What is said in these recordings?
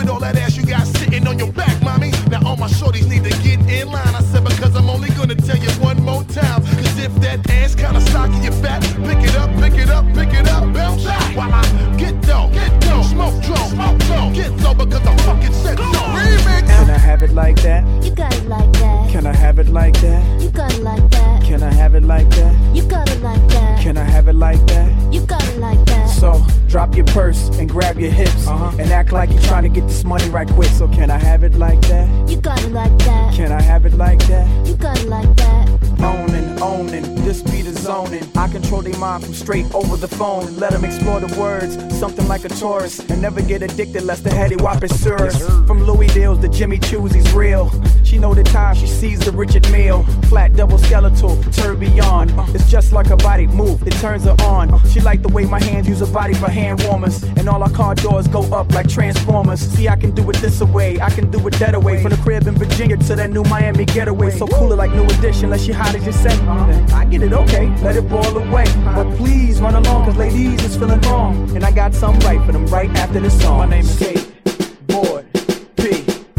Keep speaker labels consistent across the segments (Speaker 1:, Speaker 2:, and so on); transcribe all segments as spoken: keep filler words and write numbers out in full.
Speaker 1: with all that ass you got sitting on your back, mommy. Now all my shorties need to get in line. I said because I'm only gonna tell you one more time. Cause if that ass kinda stocky, you fat, pick it up, pick it up, pick it up, bounce back. While I get dough, get dough, smoke dough, smoke dough, get low because I fucking said so. Remix.
Speaker 2: Can I have it like that?
Speaker 3: You got it like that.
Speaker 2: Can I have it like that?
Speaker 3: You got it like that.
Speaker 2: Can I have it like that?
Speaker 3: You got it like that.
Speaker 2: Can I have it like that?
Speaker 3: You got it like that.
Speaker 2: So drop your purse and grab your hips, uh-huh. and act like you're trying to get this money right quick. So can I have it like that?
Speaker 3: You got it like that.
Speaker 2: Can I have it like that?
Speaker 3: You got it like that.
Speaker 2: Owning, owning, this beat is zoning. I control their mind from straight over the phone. Let them explore the words, something like a tourist. And never get addicted lest the heady whop is serious. From Louis Deals to Jimmy Choo's, he's real. She know the time she sees the Richard Mille. Flat double skeletal, tourbillon. It's just like a body move, it turns her on. She like the way my hands use her body for hand warmers. And all our car doors go up like Transformers. See, I can do it this away, I can do it that away. From the crib in Virginia to that new Miami getaway. So cooler like New Edition, unless she hot as you say. I get it, okay, let it boil away. But please run along, cause ladies, it's feeling wrong. And I got something right for them right after this song. My name is Skateboard P.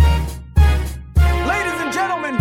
Speaker 2: Ladies and gentlemen,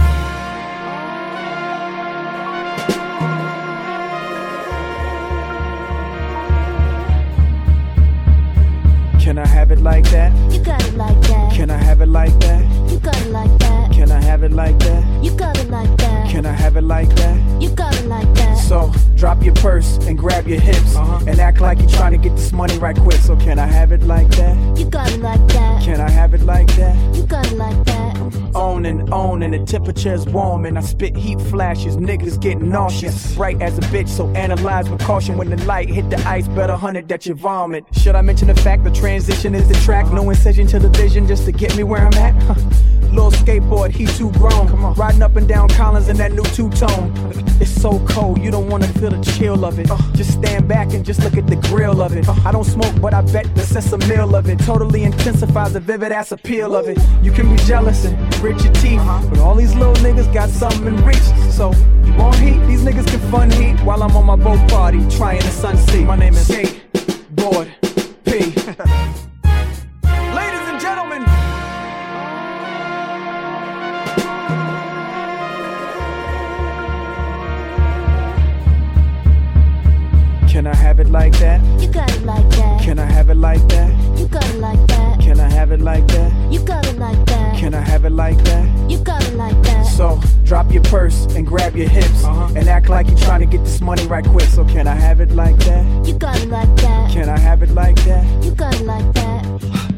Speaker 2: can I have it like that?
Speaker 3: You got it like that.
Speaker 2: Can I have it like that?
Speaker 3: You got it like that.
Speaker 2: Can I have it like that?
Speaker 3: You got it like that.
Speaker 2: Can I have it like that?
Speaker 3: You got it like that.
Speaker 2: So drop your purse and grab your hips, uh-huh. and act like you're trying to get this money right quick. So can I have it like that?
Speaker 3: You got it like that.
Speaker 2: Can I have it like that?
Speaker 3: You got it like that.
Speaker 2: Owning, owning, the temperature's warm and I spit heat flashes, niggas getting nauseous. Bright as a bitch, so analyze with caution. When the light hit the ice, better hundred that you vomit. Should I mention the fact the transition is the track? No incision to the vision just to get me where I'm at? Little skateboard, he too grown. Come on. Riding up and down Collins in that new two-tone. It's so cold, you don't wanna feel the chill of it. Uh, just stand back and just look at the grill of it. Uh, I don't smoke, but I bet the sense of meal of it totally intensifies the vivid ass appeal of it. You can be jealous and grit your teeth, but all these little niggas got something in reach. So you want heat? These niggas can fun heat while I'm on my boat party trying the sun seat. My name is Skateboard P. Ladies and gentlemen, can I have it like that?
Speaker 3: You got it like that.
Speaker 2: Can I have it like that?
Speaker 3: You got it like that.
Speaker 2: Can I have it like that?
Speaker 3: You got it like that.
Speaker 2: Can I have it like that?
Speaker 3: You got it like that.
Speaker 2: So drop your purse and grab your hips, uh-huh. and act like you're trying to get this money right quick. So can I have it like that?
Speaker 3: You got it like that.
Speaker 2: Can I have it like that?
Speaker 3: You got it like that.